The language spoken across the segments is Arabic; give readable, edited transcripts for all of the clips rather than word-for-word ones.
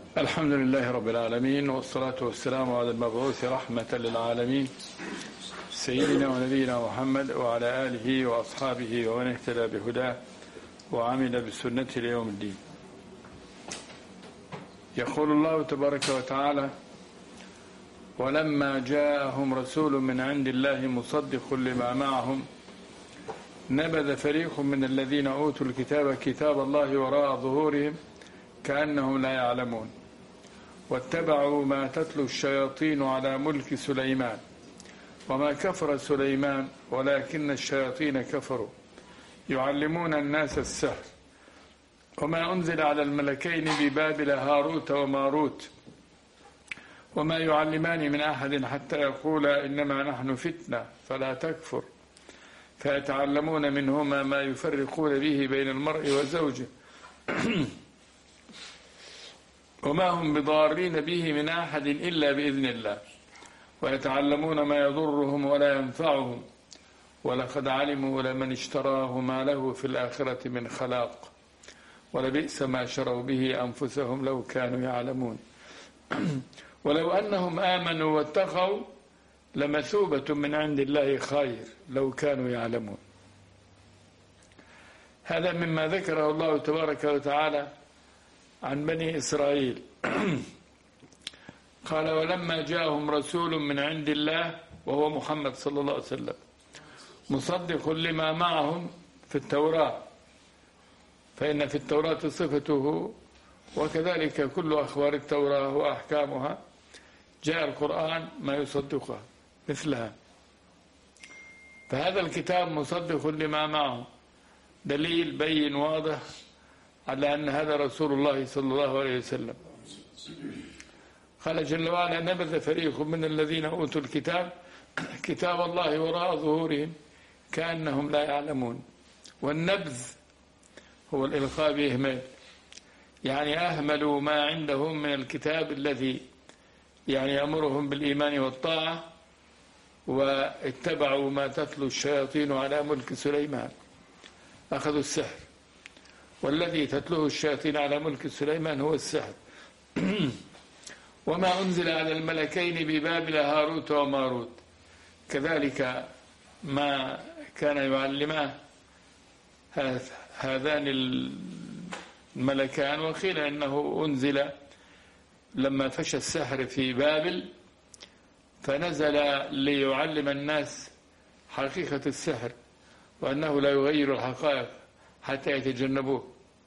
الحمد لله رب العالمين، والصلاة والسلام على المبعوث رحمة للعالمين سيدنا ونبينا محمد وعلى آله وأصحابه ومن اهتدى بهداه وعمل بسنته ليوم الدين. يقول الله تبارك وتعالى: ولما جاءهم رسول من عند الله مصدق لما معهم نبذ فريق من الذين أوتوا الكتاب كتاب الله وراء ظهورهم كأنهم لا يعلمون واتبعوا ما تتلو الشياطين على ملك سليمان وما كفر سليمان ولكن الشياطين كفروا يعلمون الناس السحر وما أنزل على الملكين ببابل هاروت وماروت وما يعلمان من أحد حتى يقولا إنما نحن فتنة فلا تكفر فيتعلمون منهما ما يفرقون به بين المرء وزوجه وما هم بضارين به من أحد إلا بإذن الله ويتعلمون ما يضرهم ولا ينفعهم ولقد علموا لمن اشتراه ما له في الآخرة من خلاق ولبئس ما شروا به أنفسهم لو كانوا يعلمون ولو أنهم آمنوا واتقوا لمثوبة من عند الله خير لو كانوا يعلمون. هذا مما ذكره الله تبارك وتعالى عن بني إسرائيل. قال: ولما جاءهم رسول من عند الله وهو محمد صلى الله عليه وسلم مصدق لما معهم في التوراة، فإن في التوراة صفته وكذلك كل أخبار التوراة وأحكامها جاء القرآن ما يصدقها مثلها، فهذا الكتاب مصدق لما معهم دليل بين واضح على أن هذا رسول الله صلى الله عليه وسلم. قال جل وعلا: نبذ فريق من الذين أوتوا الكتاب كتاب الله وراء ظهورهم كأنهم لا يعلمون. والنبذ هو الإلقاء بإهمال، يعني أهملوا ما عندهم من الكتاب الذي يعني يأمرهم بالإيمان والطاعة واتبعوا ما تتلو الشياطين على ملك سليمان، أخذوا السحر، والذي تتلوه الشياطين على ملك سليمان هو السحر. وما أنزل على الملكين ببابل هاروت وماروت كذلك ما كان يعلمان هذان الملكان، وقيل إنه أنزل لما فشى السحر في بابل فنزل ليعلم الناس حقيقة السحر وأنه لا يغير الحقائق حتى يتجنبوه.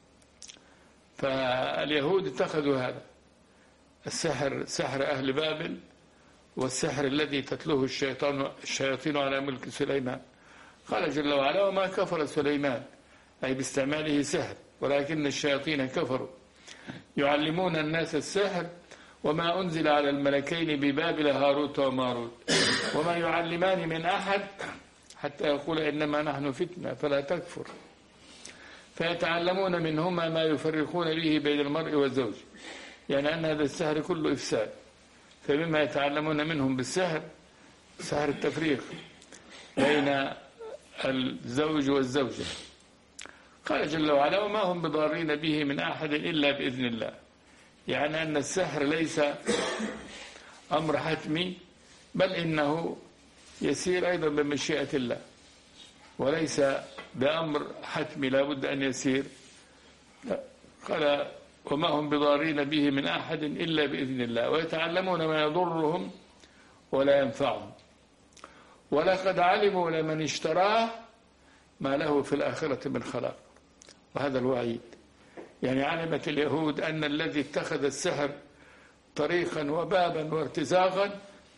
فاليهود اتخذوا هذا السحر سحر أهل بابل والسحر الذي تتلوه الشياطين على ملك سليمان. قال جل وعلا: وما كفر سليمان، أي باستعماله سحر، ولكن الشياطين كفروا يعلمون الناس السحر وما أنزل على الملكين ببابل هاروت وماروت وما يعلمان من أحد حتى يقول إنما نحن فتنة فلا تكفر فيتعلمون منهما ما يفرقون به بين المرء والزوج، يعني أن هذا السحر كله إفساد، فمما يتعلمون منهم بالسحر سحر التفريق بين الزوج والزوجة. قال جل وعلا: وما هم بضارين به من أحد إلا بإذن الله، يعني أن السحر ليس أمر حتمي، بل إنه يسير أيضا بمشيئة الله، وليس بأمر حتمي لا بد أن يسير. قال: وما هم بضارين به من أحد إلا بإذن الله ويتعلمون ما يضرهم ولا ينفعهم ولقد علموا لمن اشتراه ما له في الآخرة من خلاق. وهذا الوعيد، يعني علمت اليهود أن الذي اتخذ السحر طريقا وبابا وارتزاقا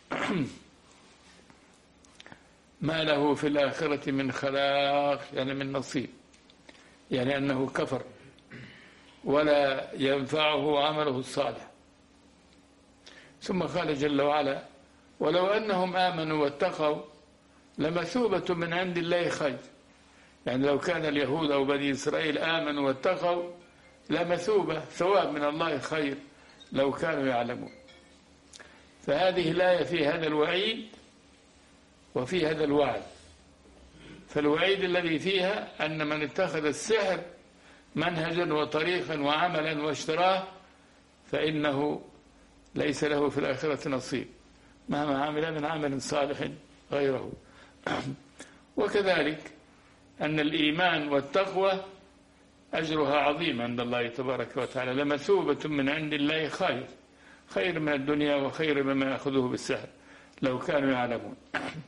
ما له في الآخرة من خلاق، يعني من نصيب، يعني أنه كفر ولا ينفعه عمله الصالح. ثم قال جل وعلا: ولو أنهم آمنوا واتقوا لمثوبة من عند الله خير، يعني لو كان اليهود أو بني إسرائيل آمنوا واتقوا لمثوبة ثواب من الله خير لو كانوا يعلمون. فهذه الآية في هذا الوعيد وفي هذا الوعد. فالوعيد الذي فيها أن من اتخذ السحر منهجا وطريقا وعملا واشتراه فإنه ليس له في الآخرة نصيب مهما عمل من عمل صالح غيره. وكذلك أن الإيمان والتقوى أجرها عظيم عند الله تبارك وتعالى، لمثوبة من عند الله خير من الدنيا وخير مما يأخذه بالسهل لو كانوا يعلمون.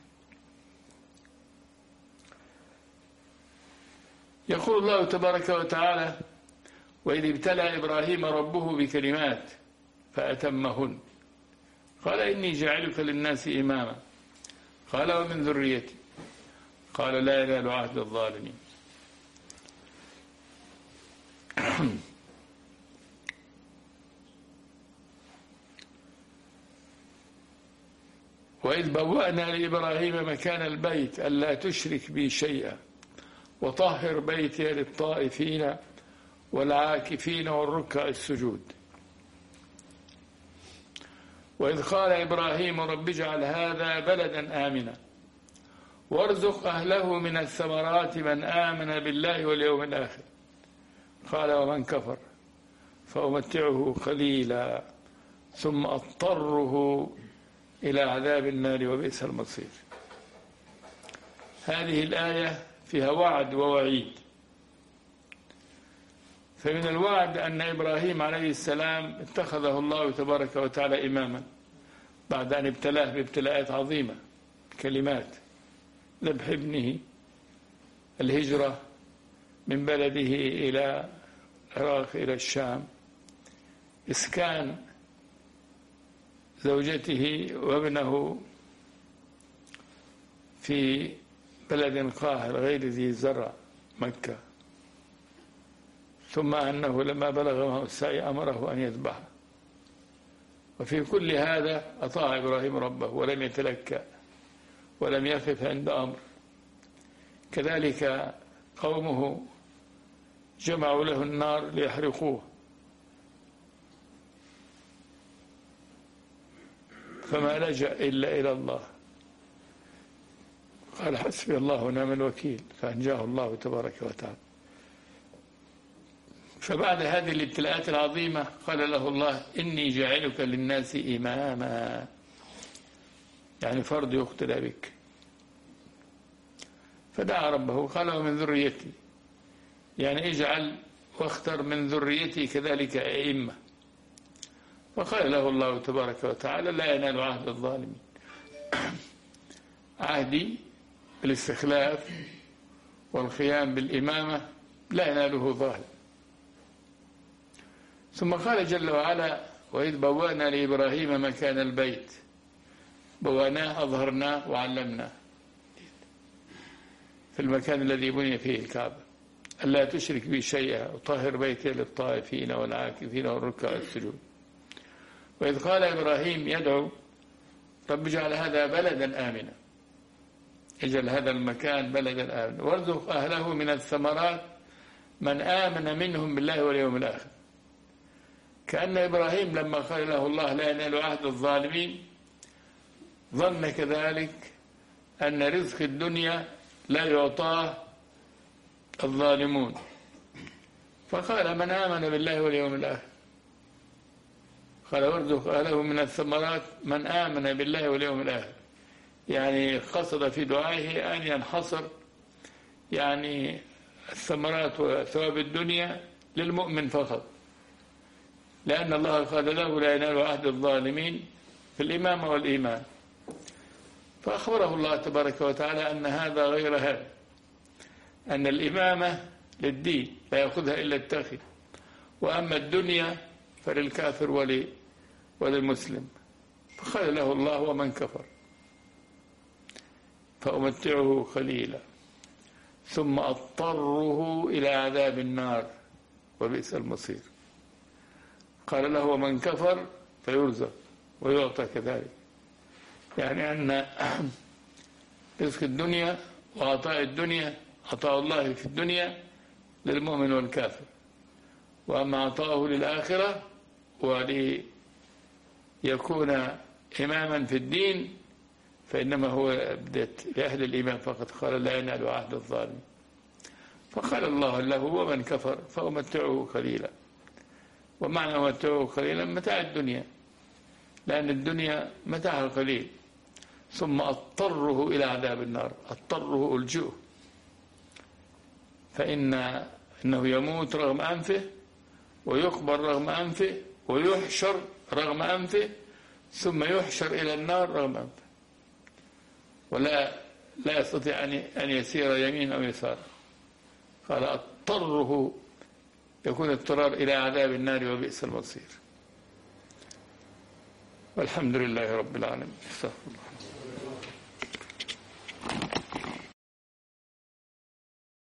يقول الله تبارك وتعالى: وإذ ابتلى إبراهيم ربه بكلمات فأتمهن قال إني جاعلك للناس إماما قال ومن ذريتي قال لا ينال عهد الظالمين. وإذ بوأنا لإبراهيم مكان البيت ألا تشرك بي شيئا وطهر بيتي للطائفين والعاكفين والركع السجود. وإذ قال إبراهيم رب اجعل هذا بلدا آمنا وارزق أهله من الثمرات من آمن بالله واليوم الآخر قال ومن كفر فأمتعه قليلا ثم أضطره إلى عذاب النار وبئس المصير. هذه الآية فيها وعد ووعيد. فمن الوعد أن إبراهيم عليه السلام اتخذه الله تبارك وتعالى إماما بعد أن ابتلاه بابتلاءات عظيمة، كلمات: ذبح ابنه، الهجرة من بلده إلى العراق إلى الشام، إسكان زوجته وابنه في بلد قاهر غير ذي زرع مكة، ثم أنه لما بلغ معه السعي أمره أن يذبحه. وفي كل هذا أطاع إبراهيم ربه ولم يتلكأ ولم يقف عند أمر. كذلك قومه جمعوا له النار ليحرقوه فما لجأ إلا إلى الله، قال حسبي الله ونعم الوكيل فأنجاه الله تبارك وتعالى. فبعد هذه الابتلاءات العظيمة قال له الله إني جاعلك للناس إماما، يعني فرض يقتدى بك. فدعا ربه قال ومن ذريتي، يعني اجعل واختر من ذريتي كذلك أئمة. فقال له الله تبارك وتعالى لا ينال عهد الظالمين. عهدي بالاستخلاف والقيام بالإمامة لا يناله ظالم. ثم قال جل وعلا وإذ بوأنا لإبراهيم مكان البيت، بوأناه أظهرناه وعلمناه في المكان الذي بني فيه الكعبة، ألا تشرك بي شيئا وطهر بيتي للطائفين والعاكفين والركع السجود. وإذ قال إبراهيم يدعو رب اجعل هذا بلدا آمنا، اجعل هذا المكان بلدا آمنا وارزق أهله من الثمرات من آمن منهم بالله واليوم الآخر. كأن إبراهيم لما قال له الله لا ينال عهد الظالمين ظن كذلك أن رزق الدنيا لا يعطاه الظالمون، فقال من آمن بالله واليوم الآخر، قال وارزق أهله من الثمرات من آمن بالله واليوم الآخر. يعني قصد في دعائه أن ينحصر يعني الثمرات وثواب الدنيا للمؤمن فقط، لأن الله قال له لا ينال عهد الظالمين في الإمامة والإيمان. فأخبره الله تبارك وتعالى أن هذا غير هذا، أن الإمامة للدين لا يأخذها إلا التقي، وأما الدنيا فللكافر وللمسلم. فقال له الله ومن كفر فأمتعه قليلا ثم أضطره إلى عذاب النار وبئس المصير. قال له ومن كفر فيرزق ويعطى كذلك، يعني أن رزق الدنيا وعطاء الدنيا عطاء الله في الدنيا للمؤمن والكافر، وأما عطاؤه للآخرة وليكون إماما في الدين فإنما هو لأهل الإيمان فقط. قال لا ينال عهد الظالم. فقال الله له ومن كفر فأمتعه قليلا، ومعنى ومتعوه قليلا متاع الدنيا، لأن الدنيا متاعها قليل. ثم اضطره إلى عذاب النار، اضطره ألجئه، فإنه يموت رغم أنفه، ويقبر رغم أنفه، ويحشر رغم أنفه، ثم يحشر إلى النار رغم أنفه، لا يستطيع أن يسير يمين أو يسار. قال اضطره، يكون اضطرار إلى عذاب النار وبئس المصير. والحمد لله رب العالمين. استغفر الله.